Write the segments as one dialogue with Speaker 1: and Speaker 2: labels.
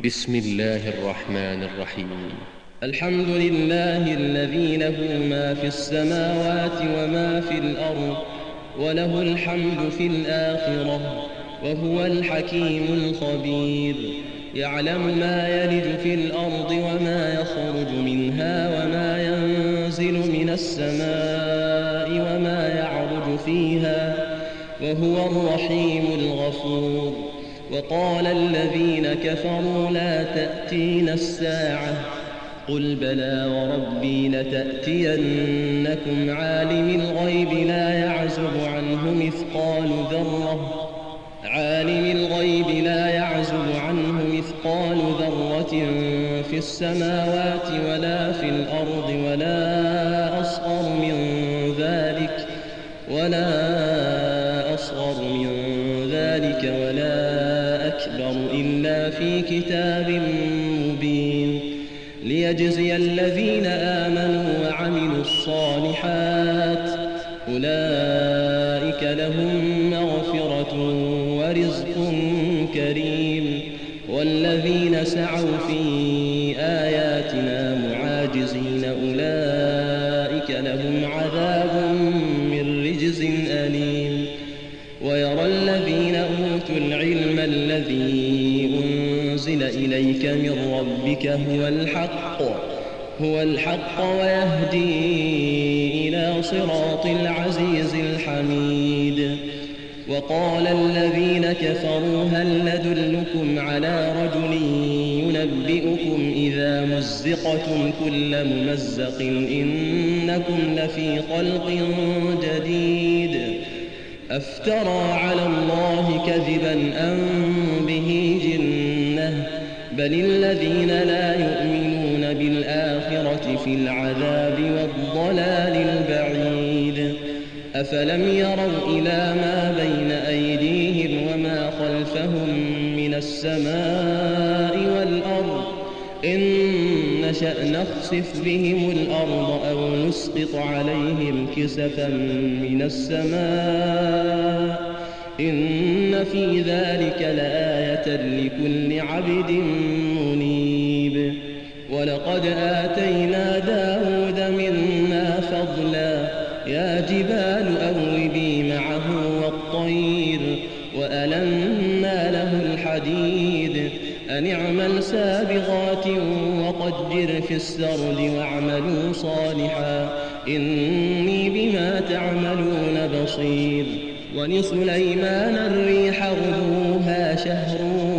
Speaker 1: بسم الله الرحمن الرحيم.
Speaker 2: الحمد لله الذي له ما في السماوات وما في الأرض وله الحمد في الآخرة وهو الحكيم الخبير. يعلم ما يلج في الأرض وما يخرج منها وما ينزل من السماء وما يعرج فيها وهو الرحيم الغفور. وقال الذين كفروا لا تأتينا الساعة قل بلى وربي لتأتينكم عالم الغيب لا يعزب عنه مثقال ذرة في السماوات ولا في الأرض ولا أصغر من ذلك ولا أكبر إلا في كتاب مبين. ليجزي الذين آمنوا وعملوا الصالحات أولئك لهم مغفرة ورزق كريم. والذين سعوا في آياتنا معاجزين أولئك لهم عذاب من رجز أليم. ويرى الذين أوتوا العلم الذي أنزل إليك من ربك هو الحق ويهدي إلى صراط العزيز الحميد. وقال الذين كفروا هل ندلكم على رجل ينبئكم إذا مزقتم كل ممزق إنكم لفي خلق جديد أفترى على الله كذبا أم به جنة بل الذين لا يؤمنون بالآخرة في العذاب والضلال البعيد. أفلم يروا إلى ما بين أيديهم وما خلفهم من السماء والأرض إن نشأ نخسف بهم الأرض أو نسقط عليهم كسفا من السماء إن في ذلك لآية لكل عبد منيب. ولقد آتينا داود منا فضلا يا جبال أوبي معه والطير وألنا له الحديد أن اعمل سابغات وقدر في السرد واعملوا صالحا إني بما تعملون بصير. ولسليمان الريح غدوها شهر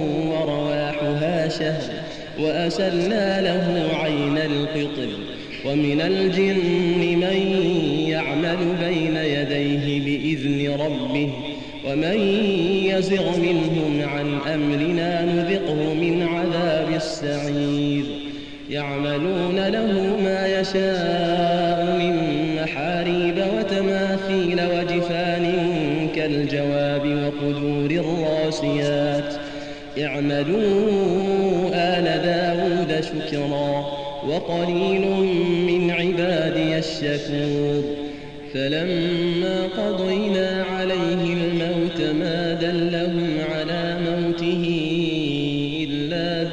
Speaker 2: ورواحها شهر وأسلنا له عين القطر. ومن الجن من يعمل بين يديه بإذن ربه ومن يزغ منهم عن أمرنا نذقه من عذاب السعير. يعملون له ما يشاء من محاريب وتماثيل وجفان كالجواب وقدور الراسيات. اعملوا آل داود شكرا وقليل من عبادي الشكور. فلما قضينا عليه الموت ما دلهم على موته إلا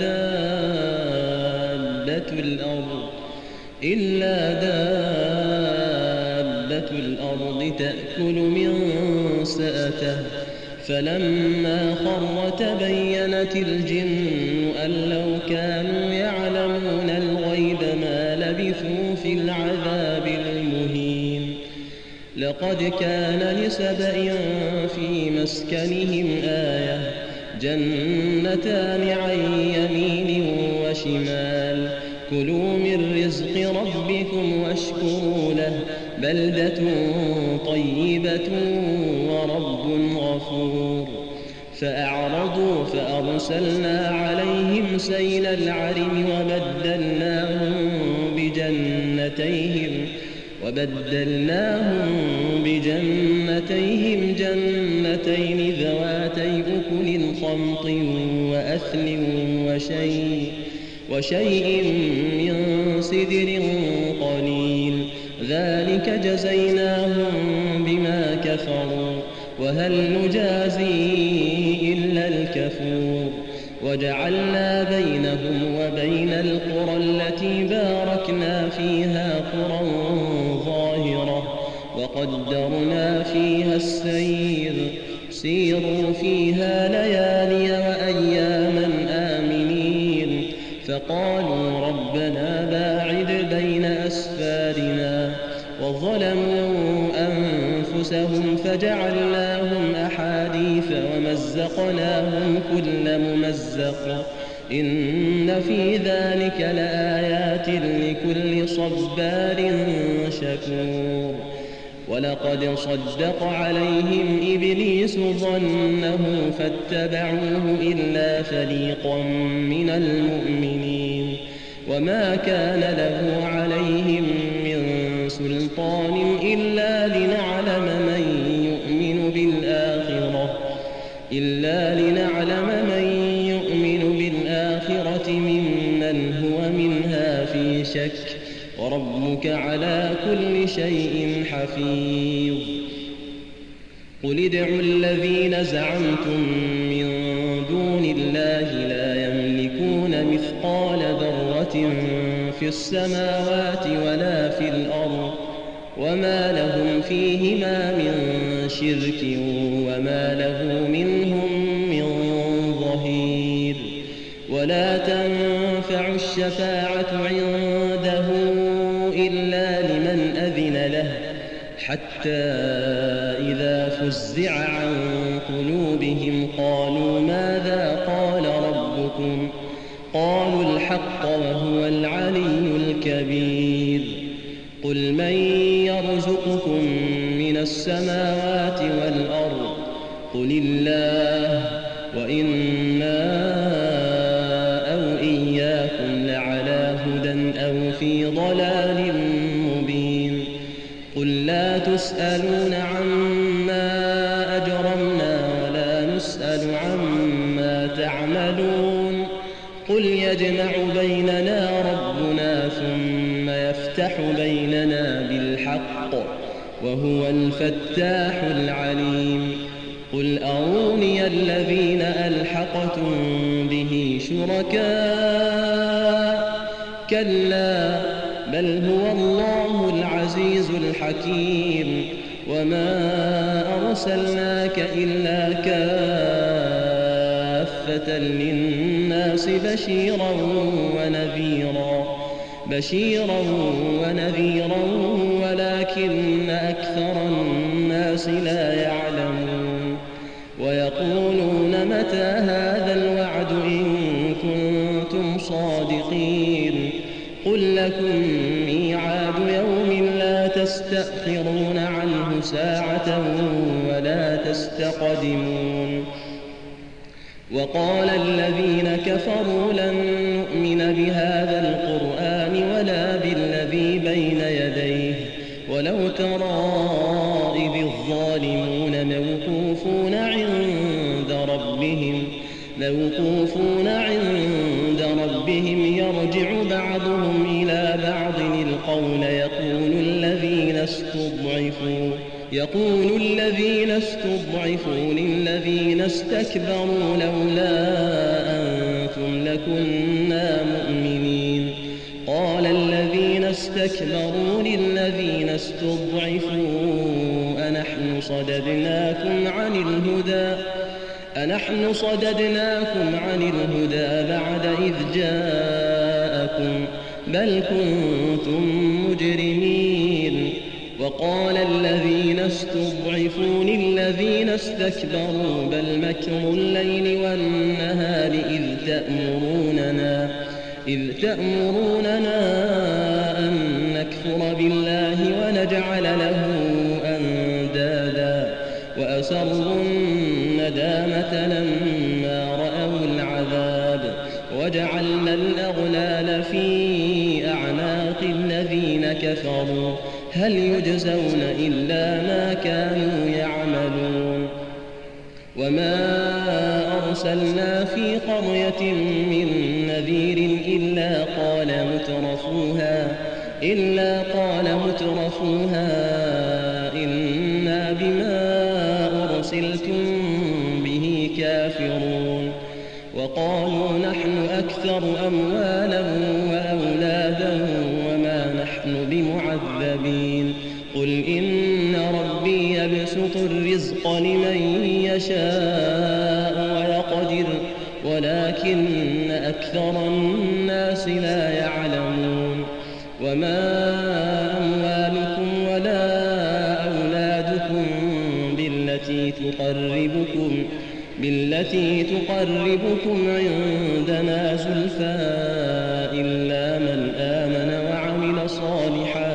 Speaker 2: دابة الأرض تأكل من سأته. فلما خر تبينت الجن أن لو كانوا يعلمون الغيب ما لبثوا في العذاب المهين. لقد كان لسبإ في مسكنهم آية جنتان عن يمين وشمال كلوا من رزق ربكم واشكروا له بلدة طيبة ورب غفور. فأعرضوا فأرسلنا عليهم سيل العرم وبدلناهم بجنتيهم جنتين ذواتي أكل خمط وأثل وشيء من سدر قليل ذلك جزيناهم بما كفروا وهل نجازي إلا الكفور. وجعلنا بينهم وبين القرى التي باركنا فيها قرى ظاهرة وقدرنا فيها السير سيروا فيها ليالي وأياما آمنين فقالوا ربنا باعد بين أسفارنا وظلموا أنفسهم فجعلناهم أحاديث ومزقناهم كل ممزق إن في ذلك لآيات لكل صبار شكور ولقد صدق عليهم إبليس ظنه فاتبعوه إلا فريقا من المؤمنين وما كان له عليهم من سلطان إلا لنعلم من يؤمن بالآخرة ممن هو منها في شك وربك على كل شيء حفيظ قل ادعوا الذين زعمتم من دون الله لا يملكون مثقال ذرة في السماوات ولا في الأرض وما لهم فيهما من شرك وما له منهم من ظهير ولا تنفع الشفاعة عنده إلا لمن أذن له حتى إذا فزع عن قلوبهم قالوا ماذا قال ربكم قالوا الحق وهو العلي الكبير قل من يرزقكم من السماوات والأرض قل الله وإنا أو إياكم لعلى هدى أو في ضلال مبين قل لا تسألون عما أجرمنا ولا نسأل عما تعملون قل يجمع بيننا ربنا ثم يفتح بيننا بالحق وهو الفتاح العليم قل أروني الذين ألحقتم به شركاء كلا بل هو الله العزيز الحكيم وما أرسلناك إلا كافة للناس بشيرا ونذيرا ولكن أكثر الناس لا يعلمون ويقولون متى هذا الوعد إن كنتم صادقين قل لكم ميعاد يوم لا تستأخرون عنه ساعة ولا تستقدمون وقال الذين كفروا لن نؤمن بهذا القرآن ولا بالذي بين يديه ولو ترى إذ الظالمون موقوفون عند ربهم يرجع بعضهم إلى بعض القول يقول الذين استضعفوا للذين استكبروا لولا أنتم لكنا مؤمنين قال الذين استكبروا للذين استضعفوا أنحن صددناكم عن الهدى بعد إذ جاءكم بل كنتم مجرمين وقال الذين استضعفوا للذين استكبروا بل مكر الليل والنهار إذ تأمروننا أن نكفر بالله ونجعل له أندادا وأسروا الندامة لما رأوا العذاب وجعلنا الأغلال في أعناق الذين كفروا هل يجزون إلا ما كانوا يعملون وما أرسلنا في قرية من نذير إلا قال مترفوها إنا بما أرسلتم به كافرون وقالوا أكثر أموالا وأولادا وما نحن بمعذبين قل إن ربي يبسط الرزق لمن يشاء ويقدر ولكن أكثر الناس لا يعلمون وما أموالكم ولا أولادكم بالتي تقربكم عندنا زلفى إلا من آمن وعمل صالحا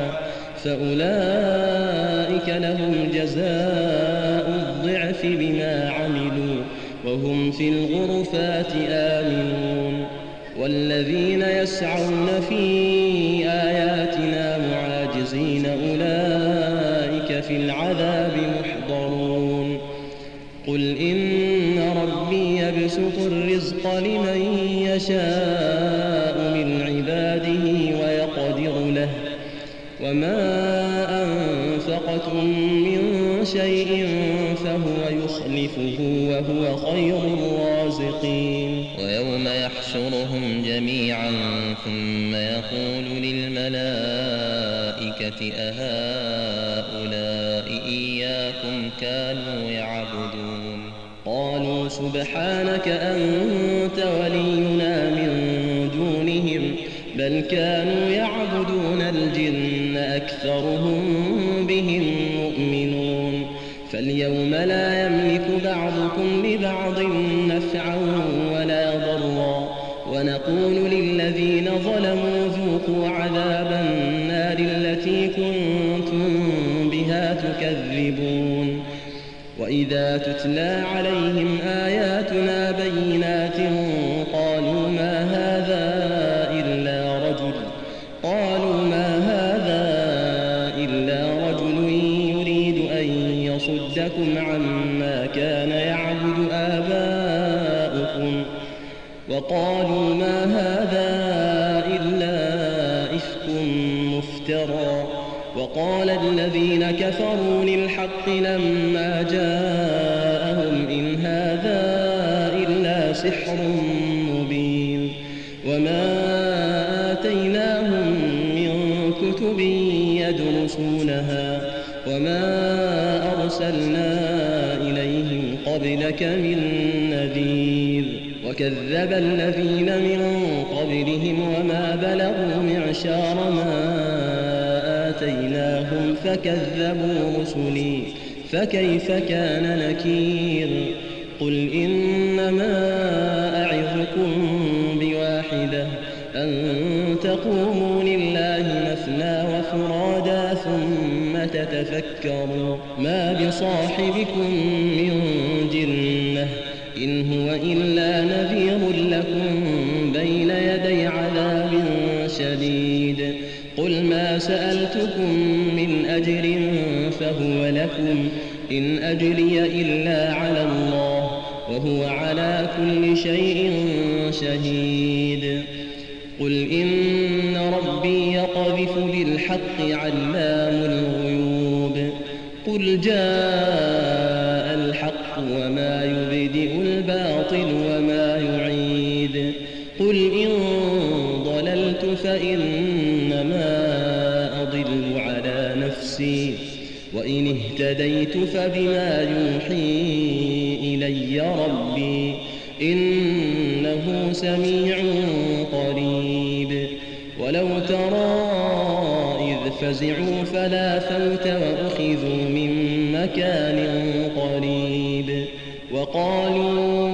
Speaker 2: فأولئك لهم جزاء الضعف بما عملوا وهم في الغرفات آمنون والذين يسعون في آياتنا معاجزين أولئك في العذاب محضرون قل إن ربي يبسط الرزق لمن يشاء من عباده ويقدر له وما أنفقتم من شيء فهو يخلفه وهو خير الرازقين
Speaker 3: ويوم يحشرهم جميعا ثم يقول للملائكة أهؤلاء إياكم كانوا يعبدون
Speaker 2: قالوا سبحانك أنت ولينا من دونهم بل كانوا يعبدون الجن أكثرهم بهم مؤمنون فاليوم لا يملك بعضكم لبعض نفعا ولا ضرا ونقول للذين ظلموا ذوقوا عذاب النار التي كنتم بها تكذبون وإذا تتلى عليهم آياتنا بينات قالوا ما هذا إلا رجل يريد أن يصدكم عما كان يعبد آباؤكم وقالوا ما هذا إلا إفك مفترى وقال الذين كفروا للحق لما جاءهم إن هذا إلا سحر مبين وما آتيناهم من كتب يدرسونها وما أرسلنا إليهم قبلك من نذير وكذب الذين من قبلهم وما بلغوا معشار ما آتيناهم فكذبوا رسلي فكيف كان نكير قل إنما أعظكم بواحدة أن تقوموا لله مثنى وفرادا ثم تتفكروا ما بصاحبكم من جنة إن هو إلا نذير لكم بين يدي عذاب شديد قل ما سألتكم من أجر فهو لكم إن أجري إلا على الله وهو على كل شيء شهيد قل إن ربي يقذف بالحق علام الغيوب قل جاء الحق وما يبدئ الباطل وما يعيد قل إن ضللت فإنما أضل على نفسي وإن اهتديت فبما يوحي إلي ربي إنه سميع قريب ولو ترى إذ فزعوا فلا فوت وأخذوا من مكان قريب وقالوا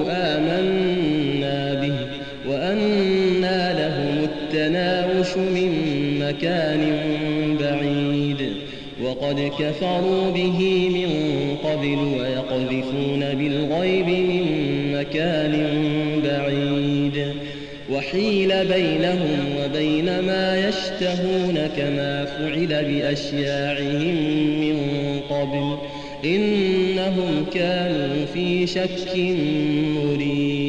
Speaker 2: آمنا به وأنى لهم التناوش من مكان بعيد وقد كفروا به من قبل ويقذفون بالغيب من مكان بعيد وحيل بينهم وبين ما يشتهون كما فعل بأشياعهم من قبل إنهم كانوا في شك مريب